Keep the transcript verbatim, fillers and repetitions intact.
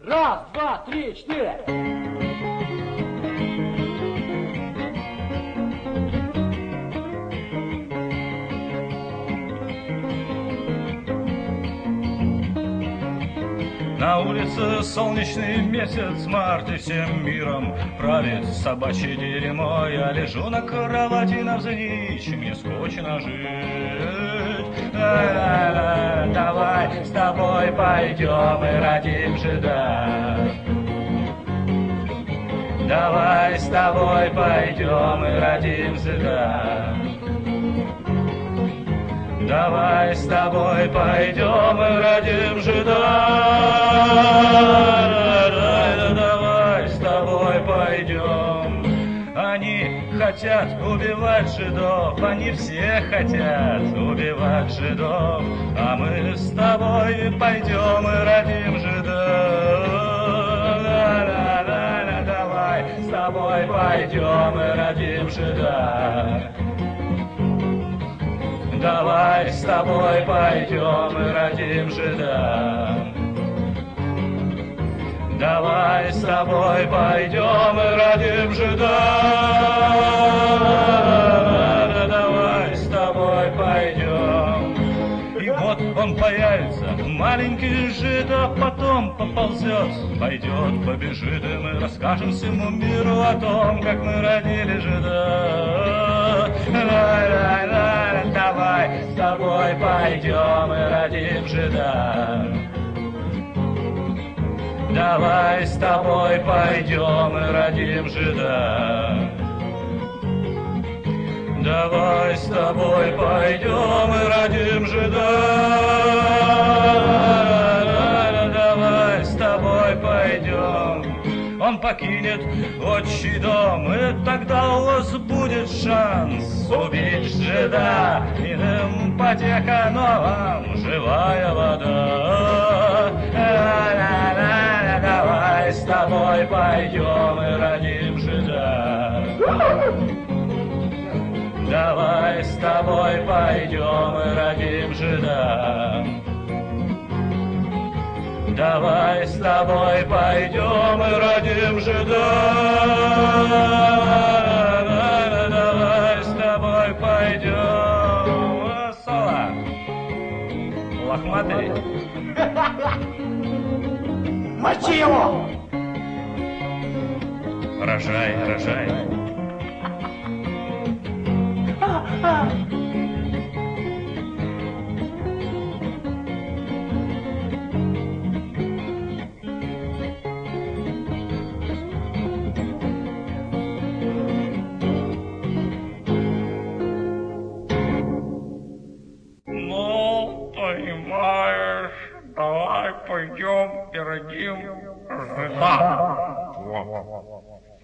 Раз, два, три, четыре. На улице солнечный месяц, март и всем миром правит собачье дерьмо. Я лежу на кровати навзничь, мне скучно жить. Ла-ла-ла, давай с тобой пойдем и родим жида. Давай с тобой пойдем и родим жида. Давай с тобой пойдем и родим жида. Давай с тобой пойдем. Они хотят убивать жидов, они все хотят убивать жидов, а мы с тобой пойдем и родим жидов. Давай с тобой пойдем и родим жида. Давай с тобой пойдем и родим жида. Давай с тобой пойдем и родим жида. Давай с тобой пойдем. И вот он появится, маленький жид, а потом поползет, пойдет, побежит, и мы расскажем всему миру о том, как мы родили жида. Ла-ла-ла, давай с тобой пойдем и родим жида. Давай с тобой пойдем и родим жида. Давай с тобой пойдем и родим жида. Давай с тобой пойдем. Он покинет отчий дом, и тогда у вас будет шанс убить жида. Иным потеха, но вам живая вода. Ла-ла-ла, давай с тобой пойдем и родим жида. Давай с тобой пойдем и родим жида. Давай с тобой пойдем и родим жида. Давай с тобой пойдем. Соло. Лохматый. Мочи его! Рожай, рожай. Ну, понимаешь, давай пойдем и родим жида.